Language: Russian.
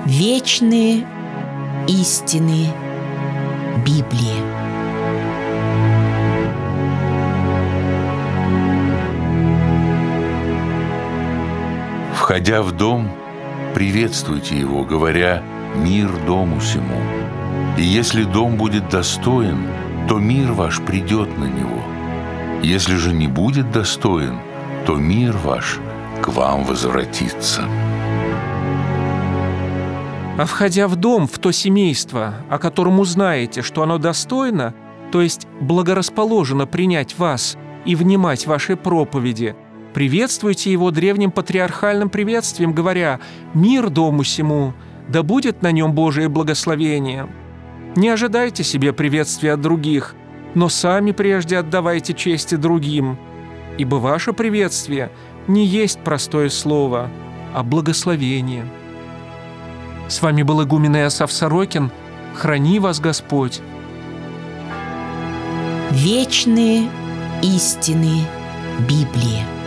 Вечные истины Библии. Входя в дом, приветствуйте его, говоря: «Мир дому сему». И если дом будет достоин, то мир ваш придет на него. Если же не будет достоин, то мир ваш к вам возвратится. А входя в дом, в то семейство, о котором узнаете, что оно достойно, то есть благорасположено принять вас и внимать вашей проповеди, приветствуйте его древним патриархальным приветствием, говоря: «Мир дому сему, да будет на нем Божие благословение». Не ожидайте себе приветствия от других, но сами прежде отдавайте чести другим, ибо ваше приветствие не есть простое слово, а благословение. С вами был игумен Иосаф Сорокин. Храни вас Господь. Вечные истины Библии.